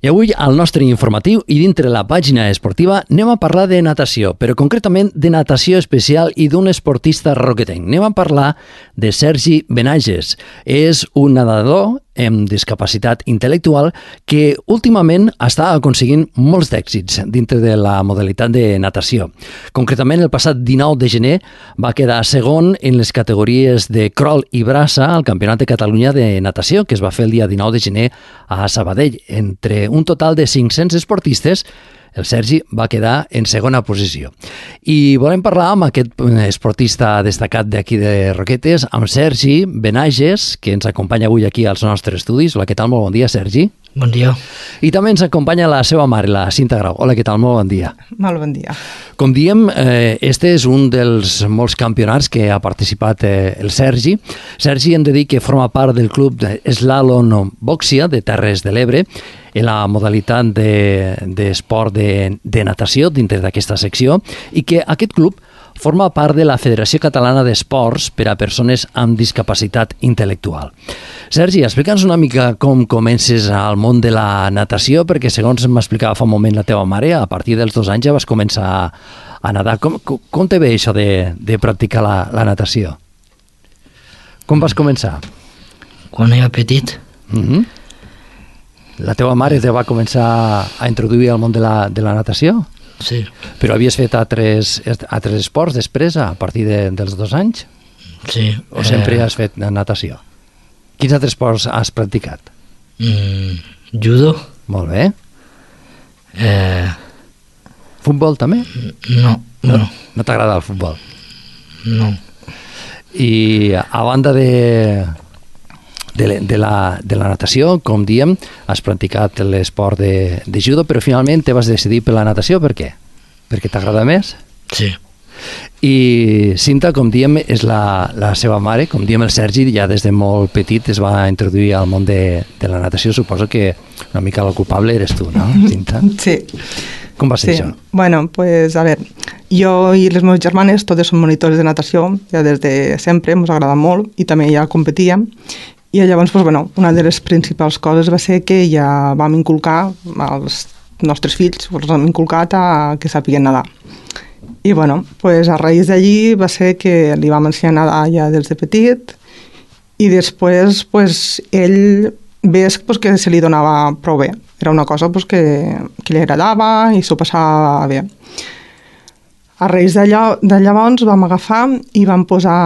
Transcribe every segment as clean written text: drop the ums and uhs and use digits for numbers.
I avui, al nostre informatiu i dintre la pàgina esportiva, anem a parlar de natació, però concretament de natació especial i d'un esportista roquetenc. Anem a parlar de Sergi Benages. És un nedador amb discapacitat intel·lectual que últimament està aconseguint molts d'èxits dintre de la modalitat de natació. Concretament, el passat 19 de gener va quedar segon en les categories de crawl i braça al Campionat de Catalunya de natació, que es va fer el dia 19 de gener a Sabadell. Entre un total de 500 esportistes, el Sergi va quedar en segona posició. I volem parlar amb aquest esportista destacat d'aquí de Roquetes, amb Sergi Benages, que ens acompanya avui aquí als nostres estudis. Hola, què tal? Molt bon dia, Sergi. Bon dia. I també ens acompanya la seva mare, la Cinta Grau. Hola, què tal? Molt bon dia. Molt bon dia. Com diem, este és un dels molts campionats que ha participat el Sergi. Sergi, hem de dir que forma part del club Slalom Boxia de Terres de l'Ebre, en la modalitat d'esport de natació dintre d'aquesta secció, i que aquest club forma part de la Federació Catalana d'Esports per a persones amb discapacitat intel·lectual. Sergi, explica'ns una mica com comences al món de la natació, perquè segons m'explicava fa un moment la teva mare, a partir dels 2 anys ja vas començar a nedar. Com te ve això de practicar la natació? Com vas començar? Quan era petit. La teva mare te va començar a introduir al món de la natació? Sí. Però havies fet altres esports després, a partir dels 2 anys? Sí. O sempre has fet natació? Quins altres esports has practicat? Judo. Molt bé. Futbol també? No. No t'agrada el futbol? No. I a banda de la natació, com diem, has practicat l'esport de judo, però finalment te vas decidir per la natació. Per què? Perquè t'agrada més? Sí. I Cinta, com diem, és la seva mare. Com diem, el Sergi ja des de molt petit es va introduir al món de la natació. Suposo que una mica el culpable eres tu, no, Cinta? Sí. Com va ser això? Bueno, pues a veure, jo i les meves germanes totes som monitores de natació, ja des de sempre, ens agrada molt, i també ja competíem. I llavors, pues, bueno, una de les principals coses va ser que ja vam inculcar als nostres fills, els hem inculcat que sàpiguen nedar. I bueno, pues, a raïs d'allí va ser que li vam ensenyar a nedar ja des de petit, i després pues, ell ves pues, que se li donava prou bé. Era una cosa pues, que li agradava i s'ho passava bé. A raïs de llavors vam agafar i vam posar...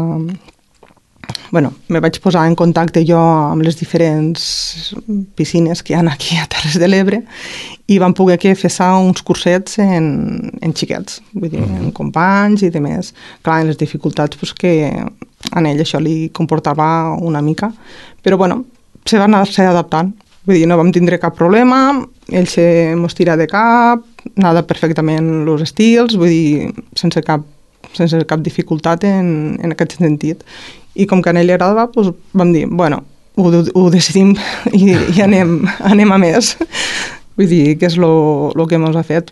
Bueno, me vaig posar en contacte jo amb les diferents piscines que hi ha aquí a Terres de l'Ebre i vam poder fer uns cursets en xiquets, vull dir, en companys i demés. Clar, en les dificultats pues, que a ell això li comportava una mica, però bueno, se va anar-se adaptant. Vull dir, no vam tindre cap problema, ell se mos tira de cap, nada perfectament els estils, vull dir, sense cap dificultat en aquest sentit. I com que a ell li agradava, doncs vam dir, bueno, ho decidim i anem a més. Vull dir, que és el que ens ha fet.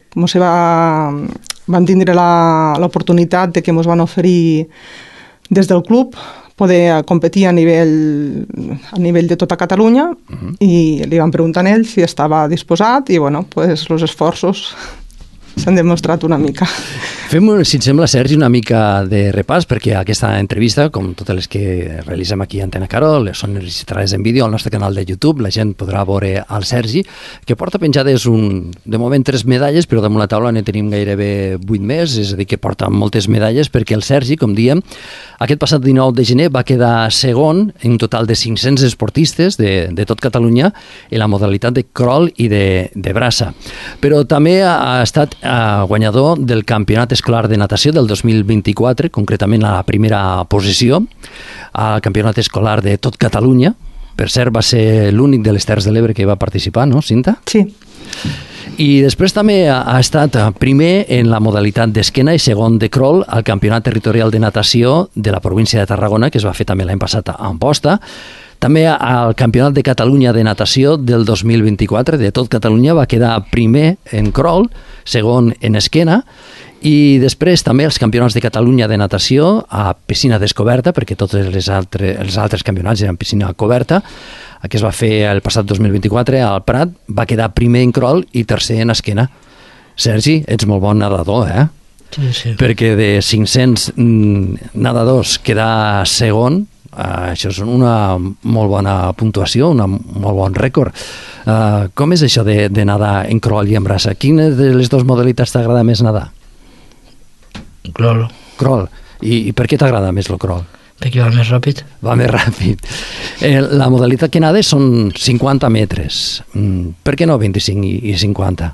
Vam tindre l'oportunitat de que ens van oferir des del club poder competir a nivell de tota Catalunya i li van preguntar a ell si estava disposat i, bueno, pues, els esforços s'han demostrat una mica. Fem, si et sembla, Sergi, una mica de repàs, perquè aquesta entrevista, com totes les que realitzem aquí a Antena Carol, són registrades en vídeo al nostre canal de YouTube. La gent podrà veure el Sergi, que porta penjades de moment 3 medalles, però damunt la taula ne tenim gairebé 8 més, és a dir, que porta moltes medalles, perquè el Sergi, com diem, aquest passat 19 de gener va quedar segon en un total de 500 esportistes de tot Catalunya en la modalitat de crawl i de braça. Però també ha estat guanyador del Campionat Escolar de Natació del 2024, concretament a la primera posició, al Campionat Escolar de tot Catalunya. Per cert, va ser l'únic de les Terres de l'Ebre que va participar, no, Cinta? Sí. I després també ha estat primer en la modalitat d'esquena i segon de crawl al Campionat Territorial de Natació de la província de Tarragona, que es va fer també l'any passat a Amposta. També al Campionat de Catalunya de Natació del 2024, de tot Catalunya, va quedar primer en crawl, segon en esquena, i després també els Campionats de Catalunya de Natació a piscina descoberta, perquè tots els altres campionats eren piscina coberta. que es va fer el passat 2024 al Prat, va quedar primer en crawl i tercer en esquena. Sergi, ets molt bon nedador, eh? Sí. Perquè de 500 nedadors quedar segon, això és una molt bona puntuació, un molt bon rècord. Com és això de nedar en crawl i en braça? Quina de les dues modalitats t'agrada més nedar? Crawl, Crawl. I per què t'agrada més el crawl? perquè va més ràpid. Va més ràpid. La modalitat que nades són 50 metres. Per què no 25 i 50?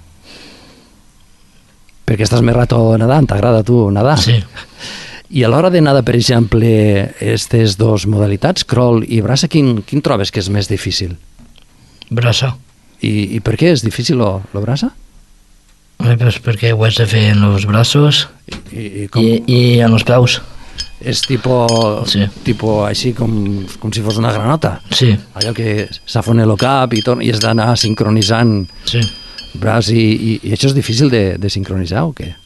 Perquè estàs més rato nedant, t'agrada a tu nedar? Sí. I a l'hora de nedar, per exemple, aquestes dues modalitats, crawl i braça, quin trobes que és més difícil? Braça. I per què és difícil lo braça? Pues perquè ho has de fer en els braços I i en els peus. és tipo així com si fos una granota. Sí. Allò que s'afona el cap i has d'anar sincronitzant Sí. braç i això és difícil de sincronitzar o què?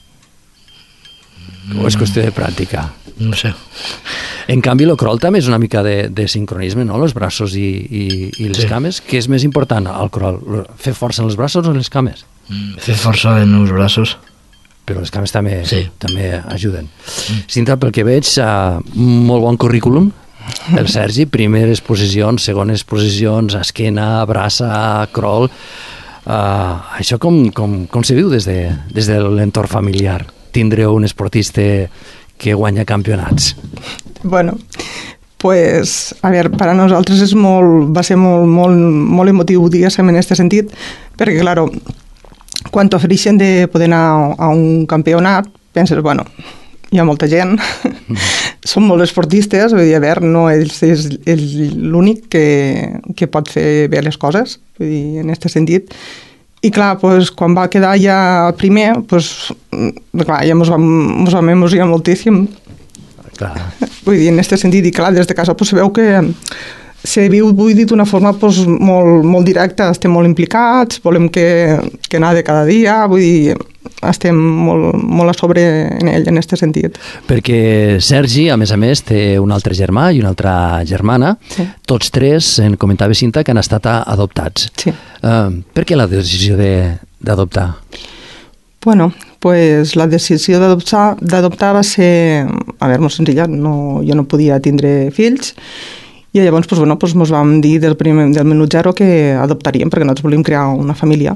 O és qüestió de pràctica? No sé. En canvi, el crawl també és una mica de sincronisme, no? Els braços i les Sí. cames. Què és més important al crawl? Fer força en els braços o en les cames? Fer força en els braços. Però les cames també ajuden. Mm. Cinta, pel que veig, molt bon currículum. El Sergi, primeres posicions, segones posicions, esquena, braça, crawl. Això com se viu des de l'entorn familiar? Tindre un esportista que guanya campionats. Bueno, pues, a veure, per a nosaltres va ser molt emotiu, diguéssim, en aquest sentit, perquè, claro, quan t'ofereixen de poder anar a un campionat, penses, bueno, hi ha molta gent, són molts esportistes, vull dir, a veure, no és l'únic que pot fer bé les coses, vull dir, en aquest sentit. I clar, pues, quan va quedar ja el primer, pues, clar, ja ens vam emocionar moltíssim. Clar. Vull dir, en aquest sentit, i clar, des de casa pues, se veu que se viu, vull dir, d'una forma pues, molt directa, estem molt implicats, volem que nade cada dia, vull dir, estem molt a sobre en ell, en aquest sentit. Perquè Sergi, a més, té un altre germà i una altra germana. Sí. Tots tres, en comentava Cinta, que han estat adoptats. Sí. Per què la decisió d'adoptar? Bueno, pues la decisió d'adoptar va ser, a veure, molt senzilla, jo no podia tindre fills, i llavors pues, bueno, pues, ens vam dir del minut zero que adoptaríem, perquè nosaltres volíem crear una família.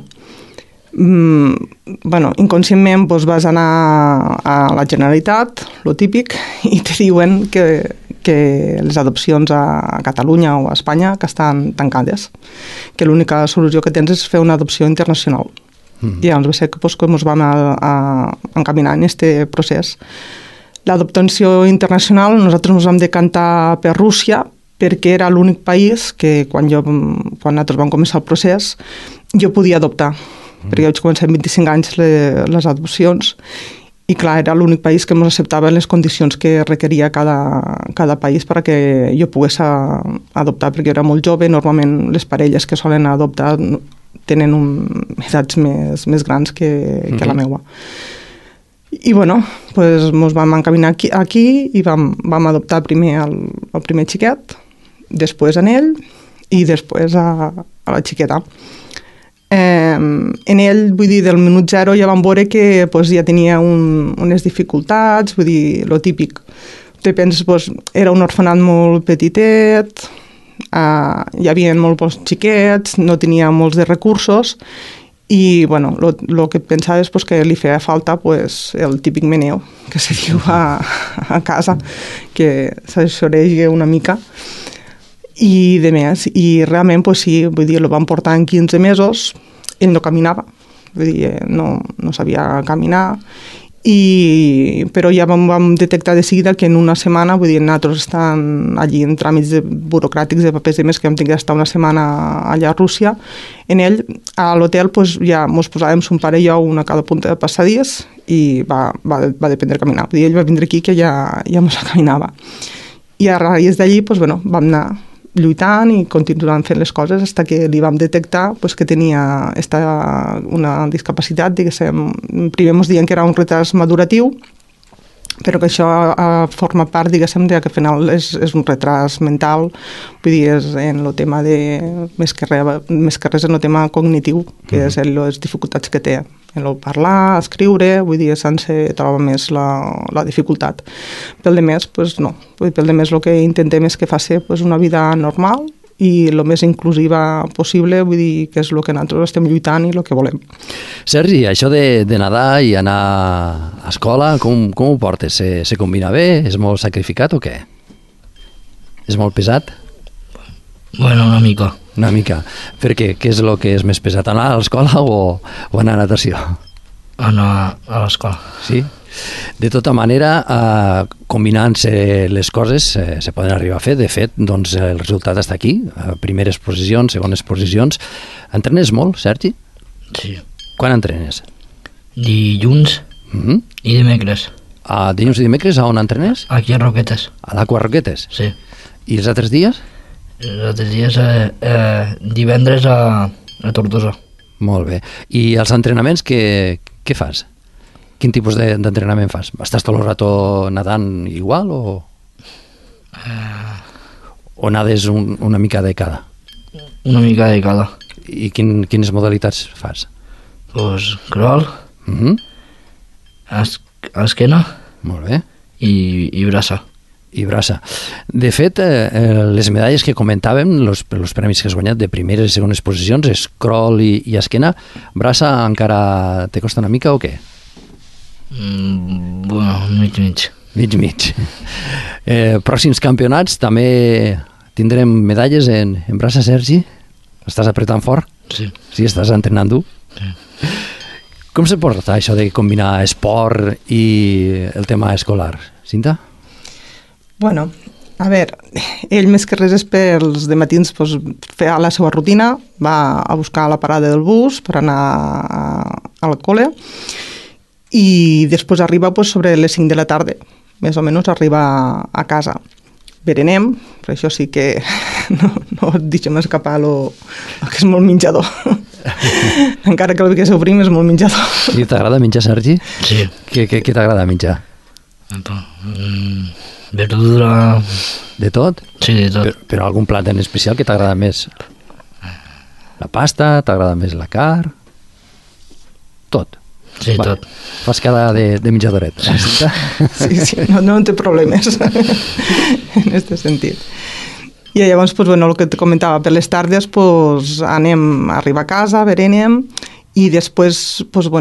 Bueno, inconscientment pues, vas anar a la Generalitat, lo típic, i te diuen que les adopcions a Catalunya o a Espanya que estan tancades, que l'única solució que tens és fer una adopció internacional. I llavors va ser que ens vam encaminar en aquest procés. L'adopció internacional nosaltres ens vam decantar per Rússia perquè era l'únic país que quan nosaltres vam començar el procés jo podia adoptar, perquè jo vaig començar amb 25 anys les adopcions i clar, era l'únic país que ens acceptava les condicions que requeria cada país perquè jo pogués adoptar, perquè jo era molt jove, normalment les parelles que solen adoptar tenen edats més grans que la meua. I bueno, pues ens vam encaminar aquí i vam adoptar primer el primer xiquet, després en ell i després a la xiqueta. En ell, vull dir, del minut zero ja vam veure que pues, ja tenia unes dificultats, vull dir, lo típic. Te penses, pues, era un orfenat molt petitet, hi havia molts pocs xiquets, no tenia molts de recursos i bueno, lo que pensava és pues, que li feia falta pues, el típic meneo que se diu a casa, que s'aixoreja una mica i de més, i realment pues, sí, vull dir, lo vam portar en 15 mesos, ell no caminava, vull dir, no sabia caminar, però ja vam detectar de seguida que en una setmana, vull dir, nosaltres estan allí en tràmits burocràtics de papers i més, que vam tenir d'estar una setmana allà a Rússia, en ell, a l'hotel, pues, ja ens posàvem son pare i jo una a cada punta de passadís i va dependre de caminar. Vull dir, ell va vindre aquí que ja ens caminava. I a raïs d'allí, pues, bueno, vam anar lluitant i continuant fent les coses fins que li vam detectar pues, que tenia una discapacitat, diguéssim, primer ens diuen que era un retard maduratiu però que això forma part, diguéssim, que al final és un retras mental, vull dir, és en el tema de, més que res en el tema cognitiu, que és les dificultats que té en el parlar, escriure, vull dir, sense troba més la dificultat. Pel de més, doncs no. Pel de més el que intentem és que faci una vida normal i el més inclusiva possible, vull dir que és el que nosaltres estem lluitant i el que volem. Sergi, això de nedar i anar a escola, com ho portes? Se combina bé? És molt sacrificat o què? És molt pesat? Bueno, una mica. Una mica. Per què? Què és el que és més pesat? Anar a l'escola o anar a natació? Anar a l'escola. Sí? De tota manera, combinant-se les coses se poden arribar a fer. De fet, doncs, el resultat està aquí. Primeres posicions, segones posicions. Entrenes molt, Sergi? Sí. Quan entrenes? Dilluns i dimecres. Dilluns i dimecres a on entrenes? Aquí a Roquetes. A l'Aqua Roquetes? Sí. I els altres dies? Els altres dies divendres a Tortosa. Molt bé. I els entrenaments què fas? Quin tipus d'entrenament fas? Estàs tot el rato nedant igual o nades una mica de cada? Una mica de cada. I quines modalitats fas? Pues crawl, esquena Molt bé. i braça. I braça. De fet, les medalles que comentàvem, els premis que has guanyat de primeres i segones posicions, és crawl i esquena. Braça encara te costa una mica o què? Bueno, mig. Mig. Pròxims campionats també tindrem medalles en braça, Sergi? Estàs apretant fort? Sí. Sí, estàs entrenant dur? Sí. Com se porta això de combinar esport i el tema escolar? Cinta? Bueno, a veure, ell més que res és pels dematins fer la seva rutina, va a buscar la parada del bus per anar al col·le i després arriba sobre les 5 de la tarda, més o menys arriba a casa. Berenem, però això sí que no deixem escapar el que és molt menjador. Encara que el que s'obrim és molt menjador. Sí, t'agrada menjar, Sergi? Sí. Què t'agrada menjar? Verdura... De tot? Sí, de tot. Però algun plat en especial que t'agrada més? La pasta? T'agrada més la carn? Tot? Sí, tot. Fas cara de menjadoret. Sí, no té problemes en aquest sentit. I llavors, el que et comentava, per les tardes anem a arribar a casa, berenem, i després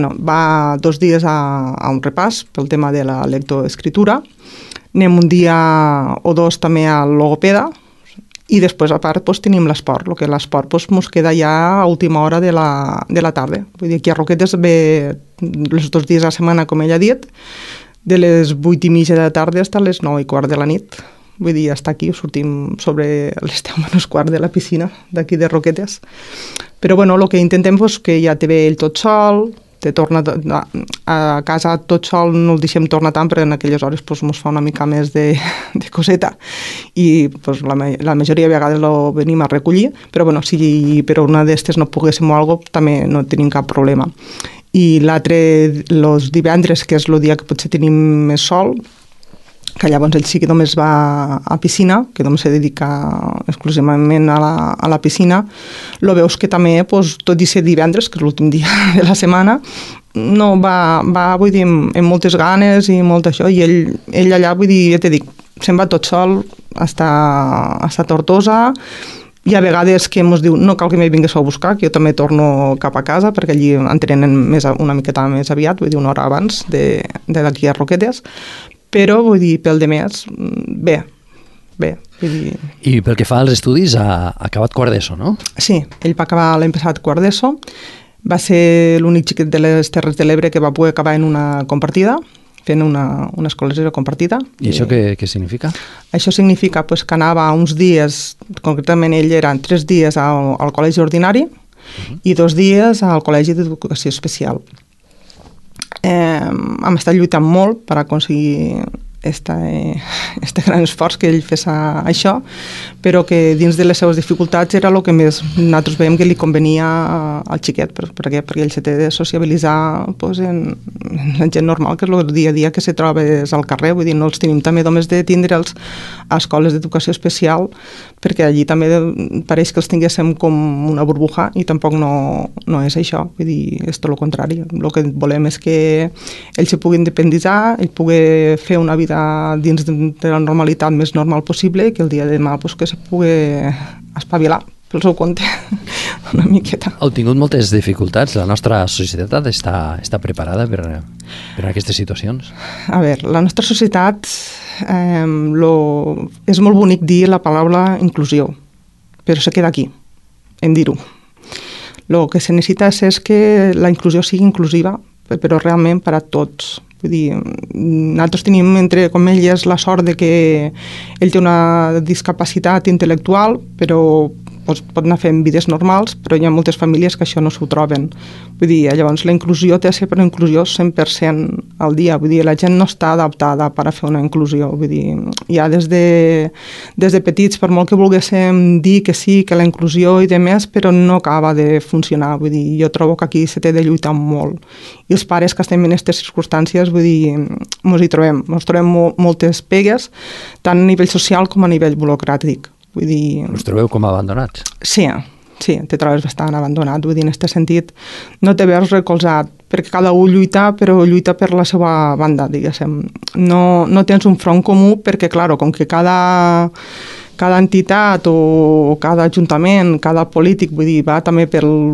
va 2 dies a un repàs pel tema de la lectoescritura. Anem un dia o 2 també al logopeda i després a part tenim l'esport. El que l'esport ens queda ja a última hora de la tarda. Vull dir, aquí a Roquetes ve els 2 dies a la setmana, com ell ha dit, de les 8:30 de la tarda fins a les 9:15 de la nit. Vull dir, està aquí, sortim sobre les 10:15 de la piscina d'aquí de Roquetes. Però el que intentem és que ja te ve ell tot sol, te torna a casa tot sol, no el deixem tornar tant, perquè en aquelles hores ens fa una mica més de coseta i la majoria de vegades lo venim a recollir, però si per una d'estes no poguéssim o alguna cosa, també no tenim cap problema. I l'altre, els divendres, que és el dia que potser tenim més sol, que llavors ell sí que només va a piscina, que només se dedica exclusivament a la piscina, lo veus que també, tot i ser divendres, que és l'últim dia de la setmana, no va vull dir, amb moltes ganes i molt això, i ell allà, vull dir, ja t'he dit, se'n va tot sol hasta Tortosa, i a vegades que ens diu no cal que me vingués a buscar, que jo també torno cap a casa, perquè allí entrenen una miqueta més aviat, vull dir, una hora abans d'aquí a Roquetes, però, vull dir, pel de més, bé. Vull dir... I pel que fa als estudis, ha acabat quart d'ESO, no? Sí, ell va acabar l'any passat quart d'ESO, va ser l'únic xiquet de les Terres de l'Ebre que va poder acabar en una compartida, fent una escola compartida. I això què significa? Això significa que anava uns dies, concretament ell eren 3 dies al col·legi ordinari i 2 dies al col·legi d'educació especial. Hem estat lluitant molt per aconseguir este gran esforç que ell fes això, però que dins de les seves dificultats era el que més nosaltres veiem que li convenia al xiquet. Per què? Perquè ell se té de sociabilitzar pues, en la gent normal, que és el dia a dia que se trobes al carrer. Vull dir, no els tenim també només de tindre'ls a escoles d'educació especial, perquè allí també pareix que els tinguéssim com una burbuja i tampoc no és això. Vull dir, és tot el contrari. El que volem és que ell se pugui independitzar, ell pugui fer una vida dins de la normalitat més normal possible i que el dia de demà pues, que se pugui espavilar pel seu compte una miqueta. Heu tingut moltes dificultats? La nostra societat està preparada per aquestes situacions? A veure, la nostra societat és molt bonic dir la paraula inclusió, però se queda aquí, en dir-ho. El que se necessita és que la inclusió sigui inclusiva, però realment per a tots. Vull dir, nosaltres tenim, entre comilles, la sort de que ell té una discapacitat intel·lectual, però pot anar fent vides normals, però hi ha moltes famílies que això no s'ho troben. Vull dir, llavors la inclusió té de ser per una inclusió 100% al dia. Vull dir, la gent no està adaptada per a fer una inclusió. Vull dir, ja des de petits, per molt que volguéssim dir que sí, que la inclusió i demés, però no acaba de funcionar. Vull dir, jo trobo que aquí se té de lluitar molt. I els pares que estem en aquestes circumstàncies, vull dir, ens trobem moltes pegues, tant a nivell social com a nivell burocràtic. Vull dir... Us trobeu com abandonats? Sí, te trobes bastant abandonat. Vull dir, en aquest sentit, no te veus recolzat, perquè cada un lluita, però lluita per la seva banda, diguéssim. No tens un front comú, perquè, clar, com que cada entitat o cada ajuntament, cada polític, vull dir, va també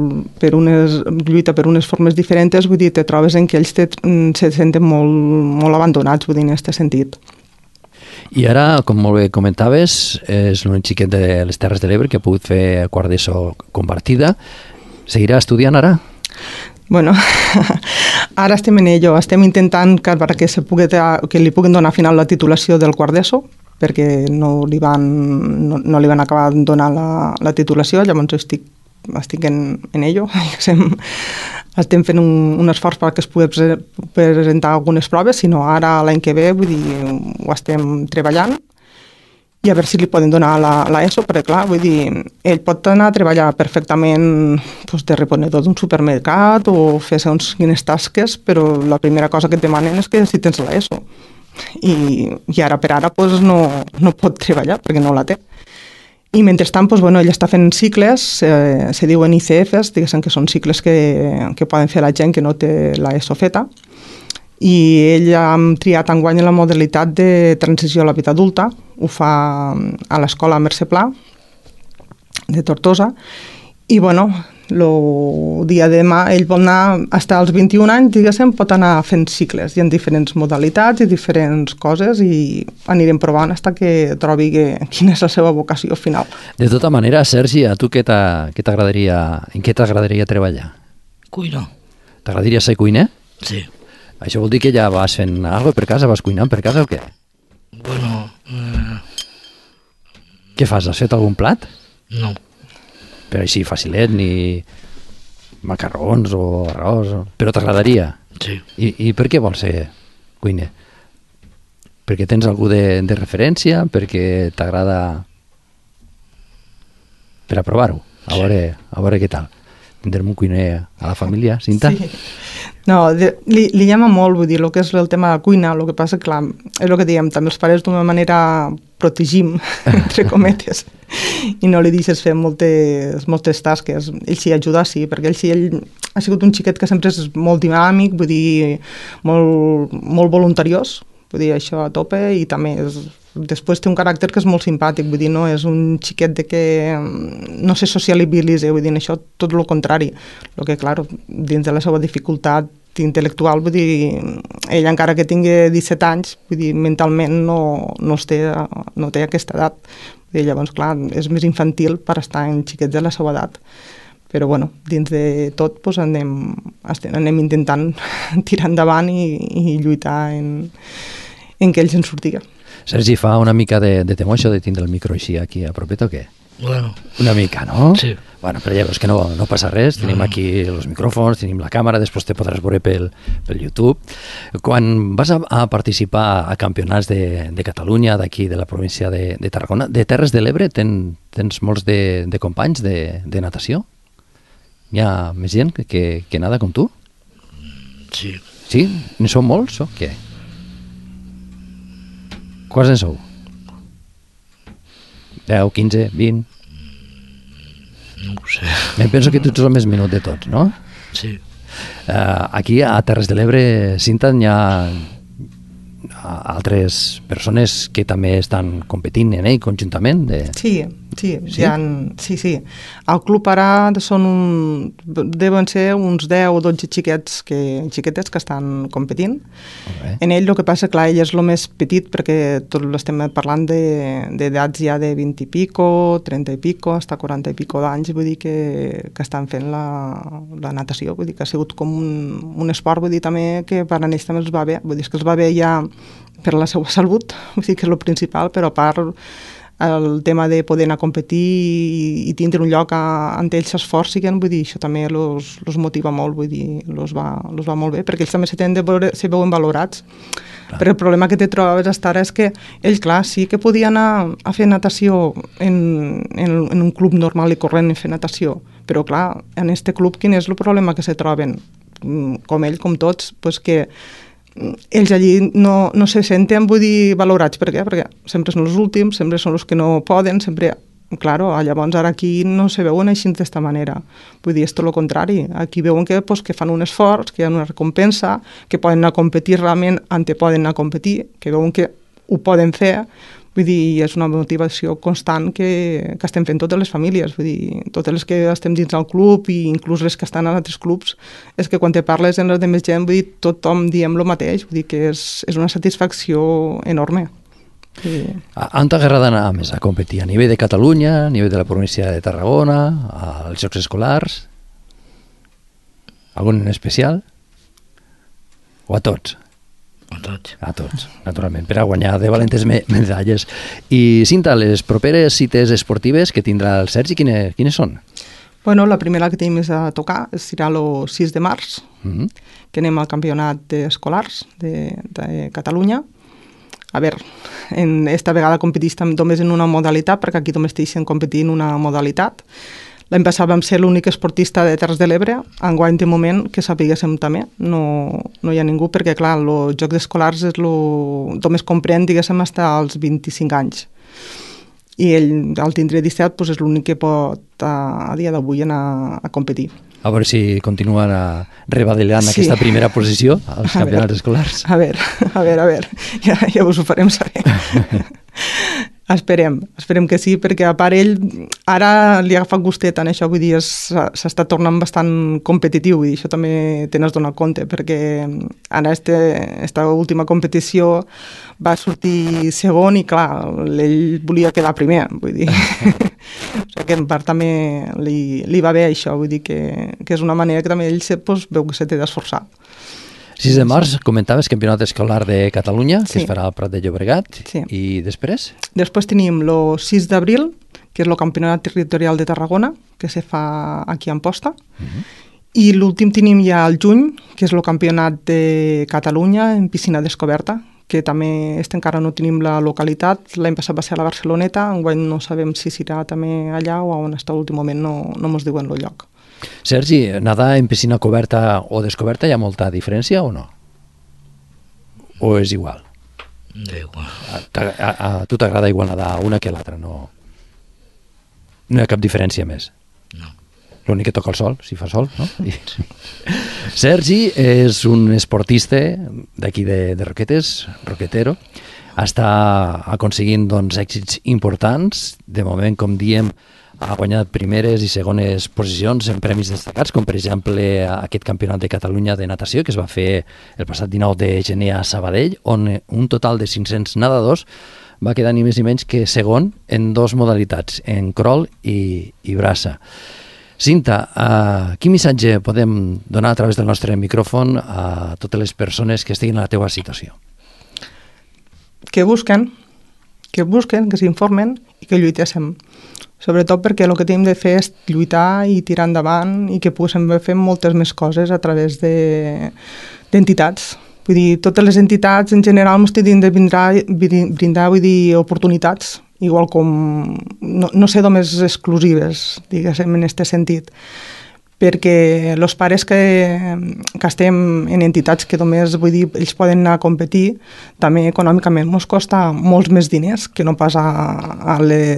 lluita per unes formes diferents, vull dir, te trobes en que ells se senten molt abandonats, vull dir, en aquest sentit. I ara, com molt bé comentaves, és un xiquet de les Terres de l'Ebre que ha pogut fer quart d'ESO compartida. Seguirà estudiant ara? Bueno, ara estem en ello. Estem intentant que li puguin donar final la titulació del quart d'ESO, perquè no li van acabar donant la titulació, llavors estic en ello. Estem fent un esforç perquè es pugui presentar algunes proves, sinó ara l'any que ve, vull dir, ho estem treballant i a veure si li poden donar l'ESO, perquè clar, vull dir, ell pot anar a treballar perfectament de reponedor d'un supermercat o fer segons quines tasques, però la primera cosa que et demanen és que si tens l'ESO. I ara per ara no pot treballar perquè no la té. I mentrestant, ell està fent cicles, se diuen ICFs, diguéssim que són cicles que poden fer la gent que no té l'ESO feta, i ell ha triat enguany la modalitat de transició a la vida adulta, ho fa a l'escola Mercè Pla, de Tortosa, i el dia de demà ell vol anar, fins als 21 anys, diguéssim, pot anar fent cicles. Hi ha diferents modalitats i diferents coses i anirem provant fins que trobi quina és la seva vocació final. De tota manera, Sergi, a tu en què t'agradaria treballar? Cuina. T'agradaria ser cuiner? Sí. Això vol dir que ja vas fent alguna cosa per casa, vas cuinant per casa o què? Bueno... Què fas? Has fet algun plat? No. Però així facilet, ni macarrons o arròs... Però t'agradaria? Sí. I per què vols ser cuiner? Perquè tens algú de referència? Perquè t'agrada... Per a provar-ho? A veure què tal. Tindrem un cuiner a la família, Cinta? Sí. No, li llama molt, vull dir, el que és el tema de la cuina, el que passa, clar, és el que diem, també els pares d'una manera protegim, entre cometes, i no li deixes fer moltes tasques. Ell sí ajuda, sí, perquè ell ha sigut un xiquet que sempre és molt dinàmic, vull dir, molt voluntariós, vull dir, això a tope, i també després té un caràcter que és molt simpàtic, vull dir, no és un xiquet de que no se socialitza, vull dir, això tot el contrari. El que, clar, dins de la seva dificultat intel·lectual, vull dir, ell encara que tingui 17 anys, vull dir, mentalment no té aquesta edat. Vull dir, llavors, clar, és més infantil per estar en xiquets de la seva edat. Però, dins de tot, anem intentant tirar endavant i lluitar en que ells en sortiguen. Sergi, fa una mica de temor això de tindre el micro així aquí a propet o què? Bueno. Una mica, no? Sí. Bueno, però ja veus que no passa res, tenim aquí els micròfons, tenim la càmera, després te podràs veure pel YouTube. Quan vas a participar a campionats de Catalunya, d'aquí, de la província de Tarragona, de Terres de l'Ebre, tens molts de companys de natació? Hi ha més gent que nada com tu? Sí. Sí? N'hi sou molts o què? Quants en sou? 10, 15, 20? No ho sé. Em penso que tu ets el més menut de tots, no? Sí. Aquí a Terres de l'Ebre, Cinta, hi ha altres persones que també estan competint en ell conjuntament? Sí. Al club ara deuen ser uns 10 o 12 xiquetes que estan competint. Okay. En ell el que passa, clar, ell és el més petit perquè tot l'estem parlant d'edats ja de 20 i pico, 30 i pico, hasta 40 i pico d'anys, vull dir que estan fent la natació, vull dir que ha sigut com un esport, vull dir també que per a ells també els va bé, vull dir que els va bé ja per la seva salut, vull dir que és el principal, però a part el tema de poder anar a competir i tindre un lloc on ells s'esforcin, vull dir, això també els motiva molt, vull dir, els va molt bé, perquè ells també se veuen valorats. Clar. Però el problema que te trobes hasta ara és que ells, clar, sí que podien anar a fer natació en un club normal i corrent i fer natació, però clar, en este club quin és el problema que se troben? Com ell, com tots, pues que ells allí no se senten, vull dir, valorats. Per què? Perquè sempre són els últims, sempre són els que no poden, sempre... Claro, llavors ara aquí no se veuen així d'esta manera. Vull dir, és tot el contrari. Aquí veuen que fan un esforç, que hi ha una recompensa, que poden anar a competir realment on poden anar a competir, que veuen que ho poden fer. Vull dir, és una motivació constant que estem fent totes les famílies, vull dir, totes les que estem dins del club i inclús les que estan en altres clubs, és que quan te parles amb les de més gent, vull dir, tothom diem el mateix, vull dir que és una satisfacció enorme. Sí. On t'agrada anar més a competir? A nivell de Catalunya, a nivell de la província de Tarragona, als Jocs Escolars? Algun en especial? O a tots? A tots, naturalment, per a guanyar de valentes medalles. I, Cinta, les properes cites esportives que tindrà el Sergi, quines són? Bueno, la primera que tenim a tocar serà el 6 de març, que anem al campionat d'escolars de Catalunya. A veure, esta vegada competís només en una modalitat, perquè aquí només deixen competir en una modalitat. L'any passat vam ser l'únic esportista de Terres de l'Ebre, enguany de moment que sapiguéssim també, no hi ha ningú, perquè clar, els Jocs Escolars només comprèn, diguéssim, fins als 25 anys. I ell, al tindre 17, doncs és l'únic que pot a dia d'avui anar a competir. A veure si continuen rebadellant aquesta primera posició als campionats escolars. A veure, ja us ho farem saber. Esperem que sí, perquè a part ell ara li ha agafat gustet en això, vull dir, s'està tornant bastant competitiu i això també te n'has donat compte, perquè ara esta última competició va sortir segon i clar, ell volia quedar primer, vull dir. O sigui que en part també li va bé això, vull dir que és una manera que també ell veu que se té d'esforçar. 6 de març, comentaves, campionat escolar de Catalunya, que es farà al Prat de Llobregat, i després? Després tenim el 6 d'abril, que és el campionat territorial de Tarragona, que se fa aquí a Amposta, i l'últim tenim ja al juny, que és el campionat de Catalunya en piscina descoberta, que també encara no tenim la localitat, l'any passat va ser a la Barceloneta, enguany no sabem si serà també allà o on està l'últim moment, no mos diuen el lloc. Sergi, nadar en piscina coberta o descoberta hi ha molta diferència o no? O és igual? Igual. A tu t'agrada igual nadar una que l'altra, no hi ha cap diferència més? No. L'únic que toca el sol, si fa sol, no? Sergi és un esportista d'aquí de Roquetes, roquetero, està aconseguint èxits importants, de moment, com diem, ha guanyat primeres i segones posicions en premis destacats, com per exemple aquest campionat de Catalunya de natació que es va fer el passat 19 de gener a Sabadell, on un total de 500 nedadors va quedar ni més ni menys que segon en 2 modalitats, en crawl i braça. Cinta, quin missatge podem donar a través del nostre micròfon a totes les persones que estiguin a la teva situació? Que busquen, que s'informen i que lluitéssim. sobretot perquè el que tenim de fer és lluitar i tirar endavant i que poguéssim fer moltes més coses a través d'entitats. Vull dir, totes les entitats en general ens tenen de brindar oportunitats, igual com, no ser només exclusives, diguéssim, en aquest sentit. Perquè els pares que estem en entitats que només, vull dir, ells poden anar a competir, també econòmicament ens costa molts més diners que no pas a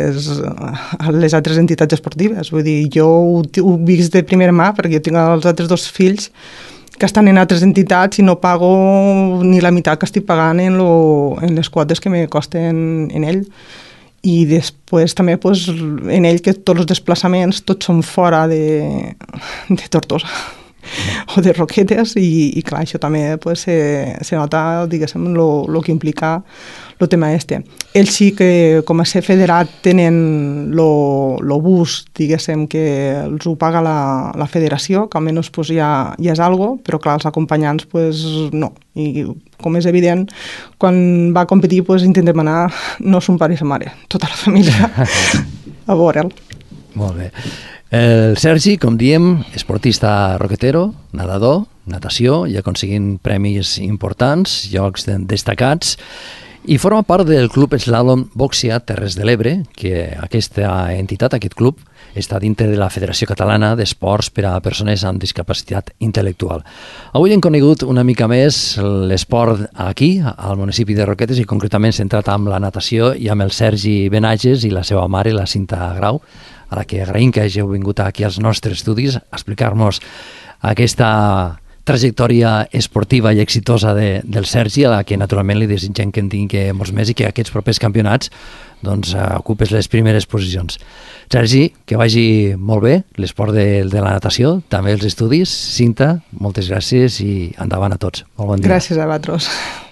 les altres entitats esportives. Vull dir, jo ho visc de primera mà perquè jo tinc els altres dos fills que estan en altres entitats i no pago ni la meitat que estic pagant en les quotes que me costen en ell. I després també en ell que tots els desplaçaments tots són fora de Tortosa o de Roquetes i clar, això també se nota, diguéssim, el que implica el tema este. Ells sí que com a ser federat tenen el bus, diguéssim, que els ho paga la federació, que almenys ja és algo, però clar, els acompanyants no. I com és evident, quan va competir intentem anar, no son pare i sa mare, tota la família, a veure'l. Molt bé. El Sergi, com diem, esportista roquetero, nedador, natació, i aconseguint premis importants, llocs destacats, i forma part del Club Slalom Boxia Terres de l'Ebre, que aquesta entitat, aquest club, està dintre de la Federació Catalana d'Esports per a Persones amb Discapacitat Intel·lectual. Avui hem conegut una mica més l'esport aquí, al municipi de Roquetes, i concretament centrat amb la natació i amb el Sergi Benages i la seva mare, la Cinta Grau, a la que agraïm que hàgiu vingut aquí als nostres estudis a explicar-nos aquesta trajectòria esportiva i exitosa del Sergi, a la que naturalment li desitgem que en tingui molts més i que aquests propers campionats ocupes les primeres posicions. Sergi, que vagi molt bé l'esport de la natació, també els estudis. Cinta, moltes gràcies i endavant a tots. Molt bon dia. Gràcies a vosaltres.